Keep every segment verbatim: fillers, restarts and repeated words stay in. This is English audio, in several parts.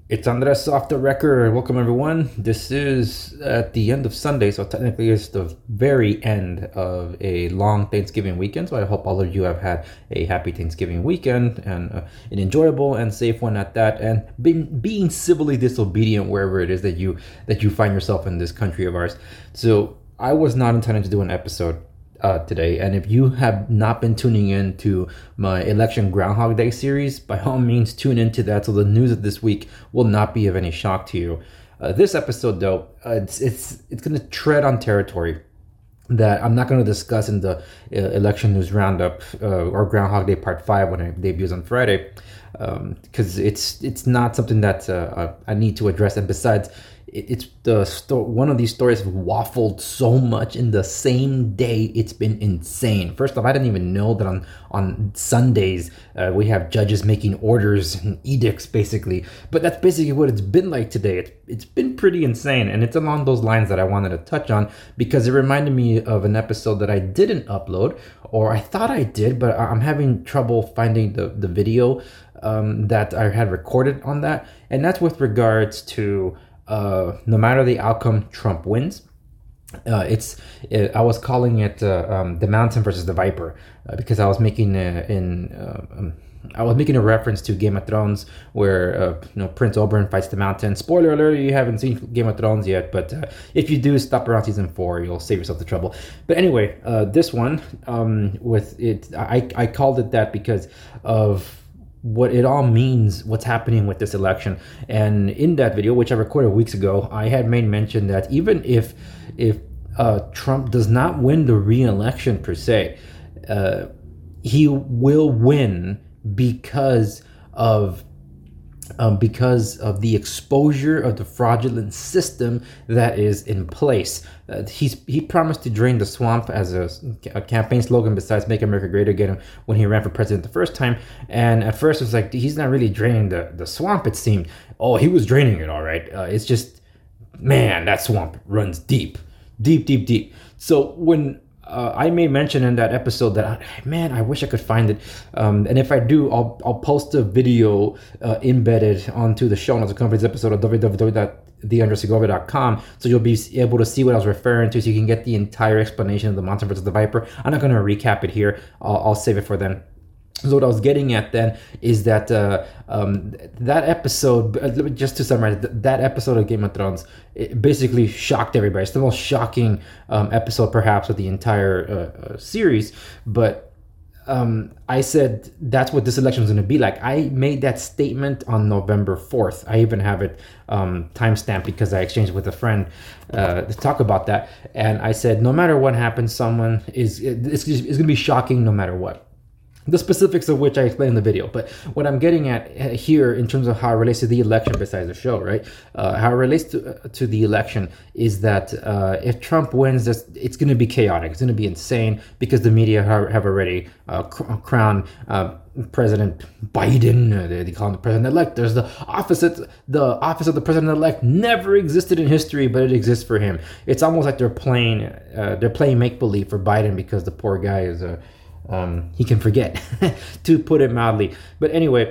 It's Andres off the record. Welcome, everyone. This is at the end of Sunday, so technically it's the very end of a long Thanksgiving weekend. So I hope all of you have had a happy Thanksgiving weekend and uh, an enjoyable and safe one at that, and being being civilly disobedient wherever it is that you that you find yourself in this country of ours. So I was not intending to do an episode Uh, today, and if you have not been tuning in to my election Groundhog Day series, by all means tune into that, so the news of this week will not be of any shock to you. Uh, this episode, though, uh, it's it's it's going to tread on territory that I'm not going to discuss in the uh, election news roundup uh, or Groundhog Day Part Five when it debuts on Friday, because um, it's it's not something that uh, I need to address. And besides, it's the sto- one of these stories have waffled so much in the same day. It's been insane. First off, I didn't even know that on on Sundays uh, we have judges making orders and edicts, basically. But that's basically what it's been like today. It's it's been pretty insane, and it's along those lines that I wanted to touch on, because it reminded me of an episode that I didn't upload, or I thought I did, but I'm having trouble finding the the video um, that I had recorded on that, and that's with regards to. Uh, no matter the outcome, Trump wins. Uh, it's it, I was calling it uh, um, the Mountain versus the Viper uh, because I was making a, in uh, um, I was making a reference to Game of Thrones, where uh, you know Prince Oberyn fights the Mountain. Spoiler alert: you haven't seen Game of Thrones yet, but uh, if you do, stop around season four. You'll save yourself the trouble. But anyway, uh, this one um, with it, I I called it that because of what it all means, what's happening with this election. And in that video, which I recorded weeks ago, I had made mention that even if if uh, Trump does not win the re-election per se, uh, he will win because of um, because of the exposure of the fraudulent system that is in place. Uh, he's he promised to drain the swamp as a, a campaign slogan besides "Make America Great Again" when he ran for president the first time. And at first it was like, he's not really draining the, the swamp, it seemed. Oh, he was draining it, all right. Uh, it's just, man, that swamp runs deep, deep, deep, deep. So when Uh, I made mention in that episode that, I, man, I wish I could find it. Um, and if I do, I'll I'll post a video uh, embedded onto the show notes of the company's episode of w w w dot the andres segovia dot com, so you'll be able to see what I was referring to, so you can get the entire explanation of the Mountain versus the Viper. I'm not going to recap it here. I'll, I'll save it for then. So what I was getting at then is that uh, um, that episode, just to summarize, that episode of Game of Thrones, it basically shocked everybody. It's the most shocking um, episode perhaps of the entire uh, uh, series. But um, I said that's what this election was going to be like. I made that statement on November fourth. I even have it um, timestamped because I exchanged with a friend uh, to talk about that. And I said, no matter what happens, someone is, it's, it's going to be shocking no matter what. The specifics of which I explained in the video. But what I'm getting at here in terms of how it relates to the election, besides the show, right? Uh, how it relates to uh, to the election is that uh, if Trump wins, this, it's going to be chaotic. It's going to be insane because the media have, have already uh, cr- crowned uh, President Biden. Uh, they, they call him the president-elect. There's the office. At, the office of the president-elect never existed in history, but it exists for him. It's almost like they're playing uh, they're playing make-believe for Biden because the poor guy is a Um, he can forget, to put it mildly. But anyway,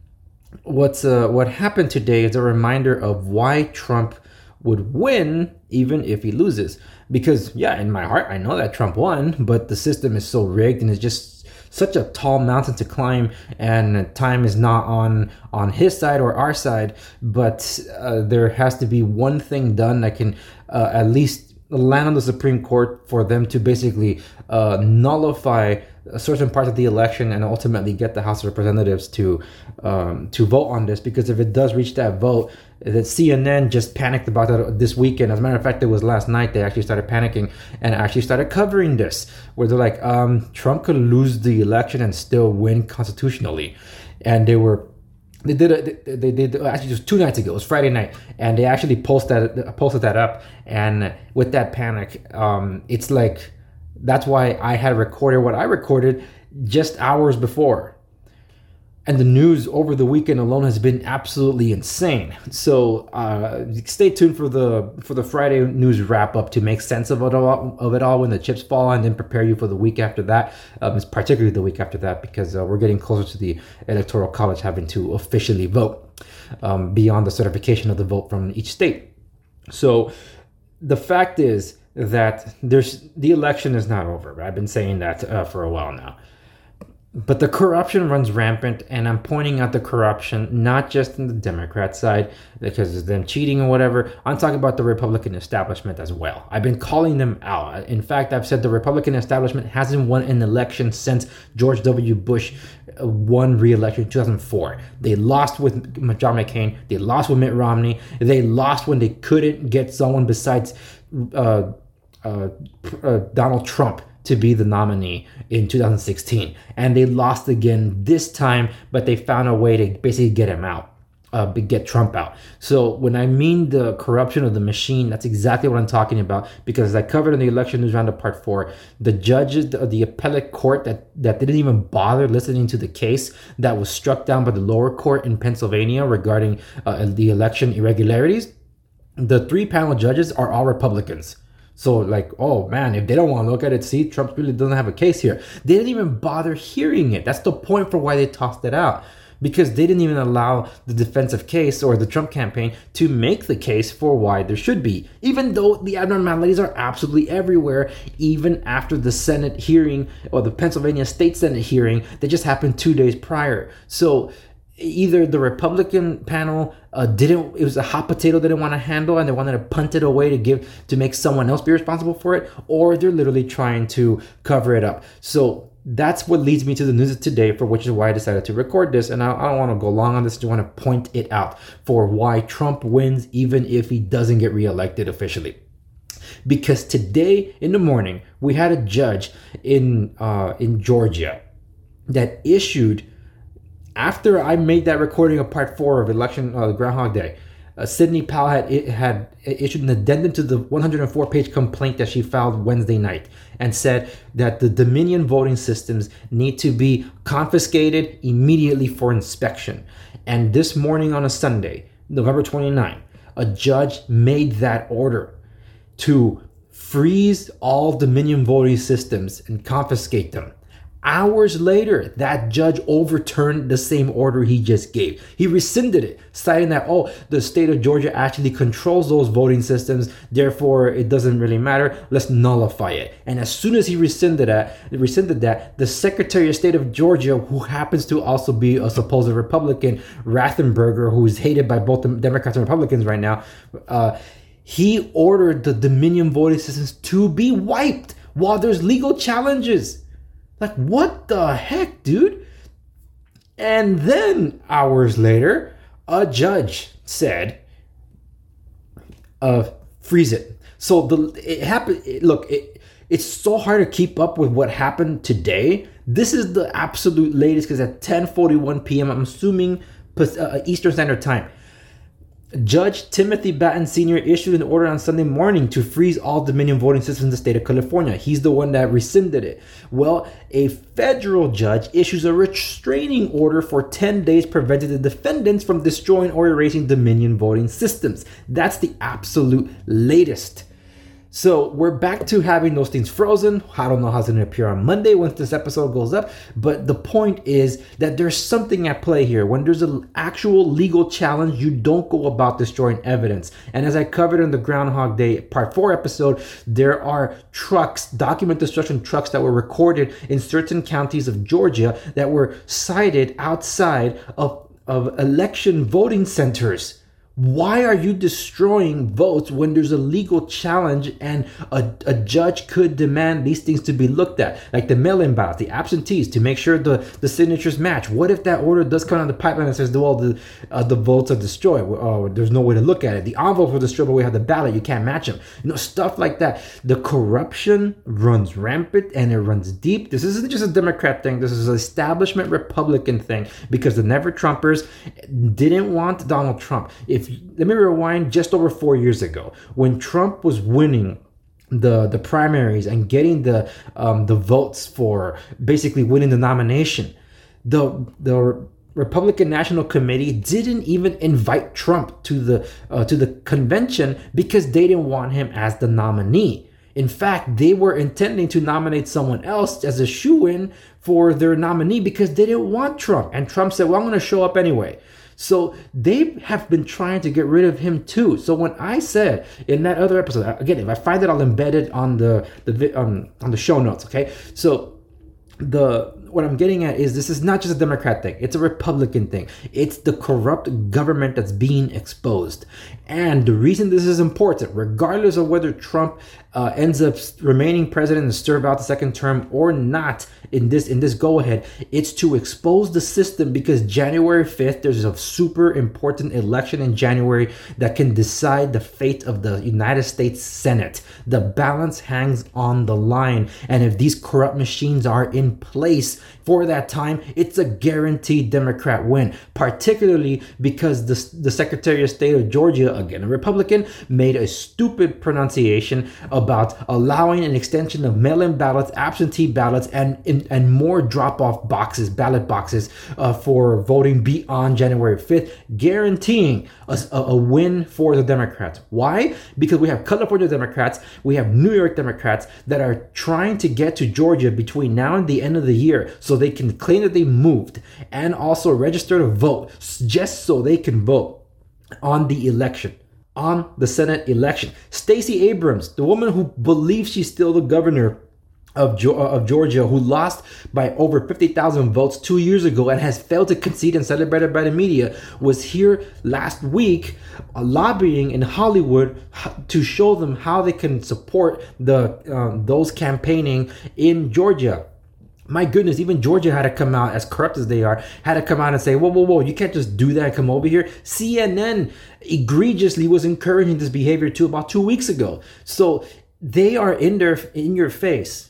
what's uh, what happened today is a reminder of why Trump would win even if he loses. Because, yeah, in my heart, I know that Trump won, but the system is so rigged and it's just such a tall mountain to climb, and time is not on on his side or our side. But uh, there has to be one thing done that can uh, at least land on the Supreme Court for them to basically uh, nullify certain parts of the election and ultimately get the House of Representatives to um, to vote on this. Because if it does reach that vote, that C N N just panicked about that this weekend. As a matter of fact, it was last night they actually started panicking and actually started covering this, where they're like, um, Trump could lose the election and still win constitutionally. And they were They did. A, they did actually just two nights ago. It was Friday night, and they actually posted posted that up. And with that panic, um, it's like that's why I had recorded what I recorded just hours before. And the news over the weekend alone has been absolutely insane. So uh, stay tuned for the for the Friday news wrap up to make sense of it all, of it all when the chips fall, and then prepare you for the week after that. Um, it's particularly the week after that because uh, we're getting closer to the Electoral College having to officially vote. um, beyond the certification of the vote from each state. So the fact is that there's the election is not over. I've been saying that uh, for a while now. But the corruption runs rampant, and I'm pointing out the corruption not just in the Democrat side because of them cheating or whatever. I'm talking about the Republican establishment as well. I've been calling them out. In fact, I've said the Republican establishment hasn't won an election since George W. Bush won re-election in two thousand four. They lost with John McCain. They lost with Mitt Romney. They lost when they couldn't get someone besides uh, uh, uh, Donald Trump to be the nominee in two thousand sixteen. And they lost again this time, but they found a way to basically get him out, uh, get Trump out. So when I mean the corruption of the machine, that's exactly what I'm talking about, because as I covered in the Election News Roundup Part four, the judges of the appellate court that, that didn't even bother listening to the case that was struck down by the lower court in Pennsylvania regarding uh, the election irregularities, the three panel judges are all Republicans. So like, oh man, if they don't want to look at it, see, Trump really doesn't have a case here. They didn't even bother hearing it. That's the point for why they tossed it out. Because they didn't even allow the defensive case or the Trump campaign to make the case for why there should be. Even though the abnormalities are absolutely everywhere, even after the Senate hearing or the Pennsylvania State Senate hearing that just happened two days prior. So either the Republican panel uh, didn't, it was a hot potato they didn't want to handle and they wanted to punt it away to give, to make someone else be responsible for it, or they're literally trying to cover it up. So that's what leads me to the news of today, for which is why I decided to record this. And I, I don't want to go long on this. I just want to point it out for why Trump wins, even if he doesn't get reelected officially. Because today in the morning, we had a judge in uh, in Georgia that issued, after I made that recording of part four of election uh, Groundhog Day, uh, Sidney Powell had it had issued an addendum to the one hundred four page complaint that she filed Wednesday night, and said that the Dominion voting systems need to be confiscated immediately for inspection. And this morning on a Sunday, November twenty-ninth, a judge made that order to freeze all Dominion voting systems and confiscate them. Hours later, that judge overturned the same order he just gave. He rescinded it, citing that, oh, the state of Georgia actually controls those voting systems, therefore it doesn't really matter, let's nullify it. And as soon as he rescinded that, rescinded that, the Secretary of State of Georgia, who happens to also be a supposed Republican, Rathenberger, who is hated by both the Democrats and Republicans right now, uh, he ordered the Dominion voting systems to be wiped while there's legal challenges. Like, what the heck, dude? And then hours later, a judge said, uh, freeze it. So the it happened. It, look, it, it's so hard to keep up with what happened today. This is the absolute latest, because at ten forty-one p.m., I'm assuming uh, Eastern Standard Time, Judge Timothy Batten Senior issued an order on Sunday morning to freeze all Dominion voting systems in the state of California. He's the one that rescinded it. Well, a federal judge issues a restraining order for ten days, preventing the defendants from destroying or erasing Dominion voting systems. That's the absolute latest. So we're back to having those things frozen. I don't know how it's going to appear on Monday once this episode goes up. But the point is that there's something at play here. When there's an actual legal challenge, you don't go about destroying evidence. And as I covered in the Groundhog Day Part four episode, there are trucks, document destruction trucks that were recorded in certain counties of Georgia that were sighted outside of, of election voting centers. Why are you destroying votes when there's a legal challenge and a, a judge could demand these things to be looked at? Like the mail-in ballots, the absentees, to make sure the, the signatures match. What if that order does come on the pipeline and says, well, the, uh, the votes are destroyed? Oh, there's no way to look at it. The envelopes were destroyed, but we have the ballot. You can't match them. You know, stuff like that. The corruption runs rampant and it runs deep. This isn't just a Democrat thing. This is an establishment Republican thing, because the Never-Trumpers didn't want Donald Trump. If Let me rewind just over four years ago, when Trump was winning the the primaries and getting the um, the votes for basically winning the nomination. The the Republican National Committee didn't even invite Trump to the uh, to the convention because they didn't want him as the nominee. In fact, they were intending to nominate someone else as a shoo-in for their nominee because they didn't want Trump. And Trump said, well, I'm going to show up anyway. So they have been trying to get rid of him too. So when I said in that other episode, again, if I find it, I'll embed it on the the um, on the show notes. Okay, so the what I'm getting at is this is not just a Democrat thing. It's a Republican thing. It's the corrupt government that's being exposed. And the reason this is important, regardless of whether Trump uh, ends up remaining president and serve out the second term or not in this in this go ahead, it's to expose the system, because January fifth, there's a super important election in January that can decide the fate of the United States Senate. The balance hangs on the line. And if these corrupt machines are in place for that time, it's a guaranteed Democrat win, particularly because the, the Secretary of State of Georgia, again a Republican, made a stupid pronunciation about allowing an extension of mail-in ballots, absentee ballots, and and more drop-off boxes, ballot boxes uh, for voting beyond January fifth, guaranteeing a, a win for the Democrats. Why? Because we have California Democrats, we have New York Democrats that are trying to get to Georgia between now and the end of the year so they can claim that they moved and also register to vote just so they can vote on the election, on the Senate election. Stacey Abrams, the woman who believes she's still the governor of, of Georgia, who lost by over fifty thousand votes two years ago and has failed to concede and celebrated by the media, was here last week uh, lobbying in Hollywood to show them how they can support the uh, those campaigning in Georgia. My goodness, even Georgia had to come out, as corrupt as they are, had to come out and say, whoa, whoa, whoa, you can't just do that and come over here. C N N egregiously was encouraging this behavior too about two weeks ago. So they are in their in your face,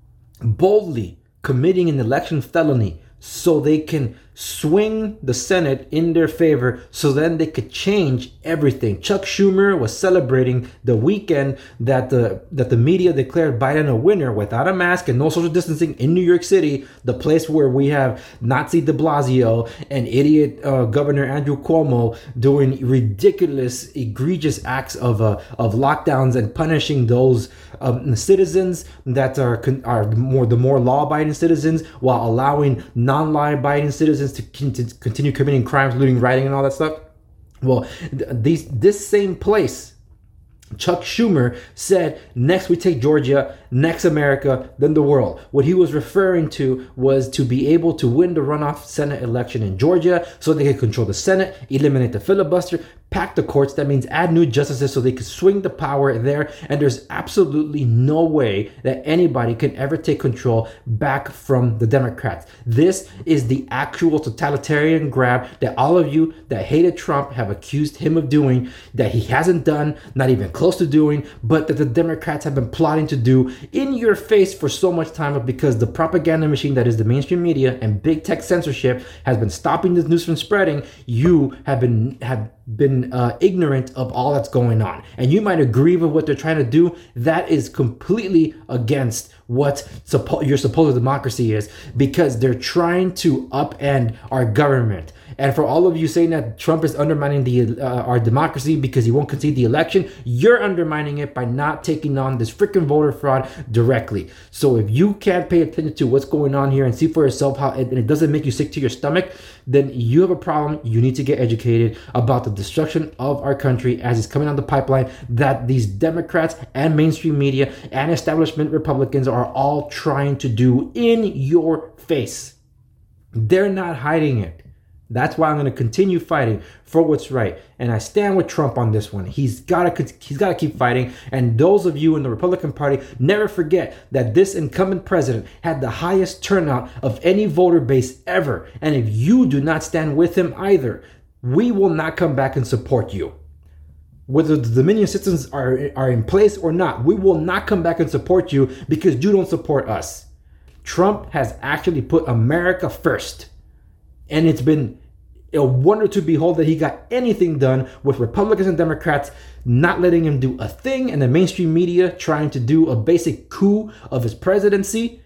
boldly committing an election felony so they can swing the Senate in their favor, so then they could change everything. Chuck Schumer was celebrating the weekend that the that the media declared Biden a winner without a mask and no social distancing in New York City, the place where we have Nazi de Blasio and idiot uh, Governor Andrew Cuomo doing ridiculous, egregious acts of uh, of lockdowns and punishing those um, citizens that are are more the more law-abiding citizens, while allowing non-law-abiding citizens to continue committing crimes, looting, rioting, and all that stuff. Well, these this same place, Chuck Schumer said, next we take Georgia, next America, then the world. What he was referring to was to be able to win the runoff Senate election in Georgia so they could control the Senate, eliminate the filibuster, pack the courts. That means add new justices so they could swing the power there. And there's absolutely no way that anybody can ever take control back from the Democrats. This is the actual totalitarian grab that all of you that hated Trump have accused him of doing, that he hasn't done, not even close to doing, but that the Democrats have been plotting to do in your face for so much time, because the propaganda machine that is the mainstream media and big tech censorship has been stopping this news from spreading. You have been have been uh, ignorant of all that's going on, and you might agree with what they're trying to do. That is completely against what suppo- your supposed democracy is, because they're trying to upend our government. And for all of you saying that Trump is undermining the uh, our democracy because he won't concede the election, you're undermining it by not taking on this freaking voter fraud directly. So if you can't pay attention to what's going on here and see for yourself how it, and it doesn't make you sick to your stomach, then you have a problem. You need to get educated about the destruction of our country as it's coming down the pipeline, that these Democrats and mainstream media and establishment Republicans are all trying to do in your face. They're not hiding it. That's why I'm going to continue fighting for what's right. And I stand with Trump on this one. He's got to he's got to keep fighting. And those of you in the Republican Party, never forget that this incumbent president had the highest turnout of any voter base ever. And if you do not stand with him either, we will not come back and support you. Whether the Dominion citizens are, are in place or not, we will not come back and support you because you don't support us. Trump has actually put America first. And it's been a wonder to behold that he got anything done, with Republicans and Democrats not letting him do a thing, and the mainstream media trying to do a basic coup of his presidency,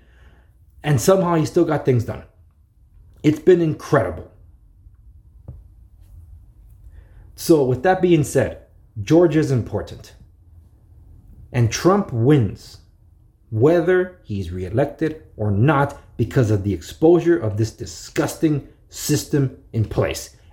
and somehow he still got things done. It's been incredible. So with that being said, Georgia is important. And Trump wins, whether he's reelected or not, because of the exposure of this disgusting system in place.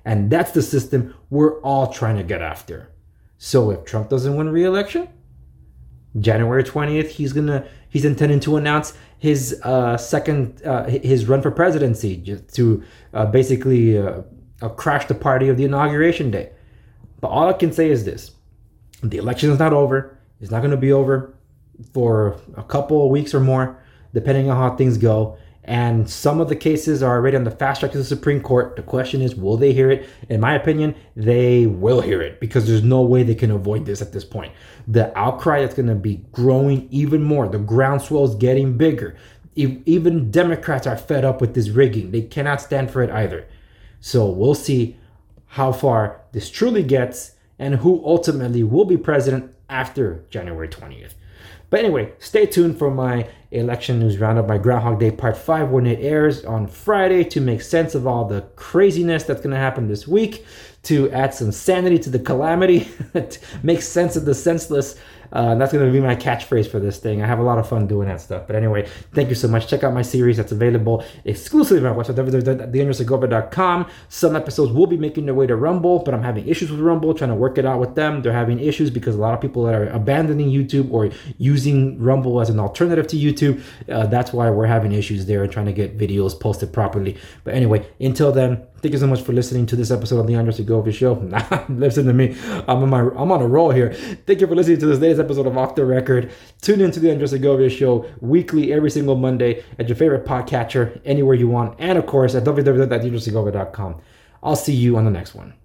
And that's the system we're all trying to get after. So if Trump doesn't win re-election, January twentieth, he's gonna he's intending to announce his uh, second uh, his run for presidency, just to uh, basically uh, uh, crash the party of the inauguration day. But all I can say is this: the election is not over. It's not going to be over for a couple of weeks or more, depending on how things go. And some of the cases are already on the fast track to the Supreme Court. The question is, will they hear it? In my opinion, they will hear it, because there's no way they can avoid this at this point. The outcry is going to be growing even more. The groundswell is getting bigger. Even Democrats are fed up with this rigging. They cannot stand for it either. So we'll see how far this truly gets and who ultimately will be president after January twentieth. But anyway, stay tuned for my election news roundup, my Groundhog Day part five, when it airs on Friday, to make sense of all the craziness that's going to happen this week, to add some sanity to the calamity, to make sense of the senseless. Uh, that's going to be my catchphrase for this thing. I have a lot of fun doing that stuff. But anyway, thank you so much. Check out my series that's available exclusively on my website, w w w dot the andrew segovia dot com. Some episodes will be making their way to Rumble, but I'm having issues with Rumble, trying to work it out with them. They're having issues because a lot of people that are abandoning YouTube or using Rumble as an alternative to YouTube. Uh, that's why we're having issues there and trying to get videos posted properly. But anyway, until then, thank you so much for listening to this episode of the Andrew Segovia Show. Listen to me. I'm on my I'm on a roll here. Thank you for listening to this latest episode of Off the Record. Tune in to the Andrew Segovia Show weekly, every single Monday, at your favorite podcatcher, anywhere you want. And of course, at w w w dot the andrew segovia dot com. I'll see you on the next one.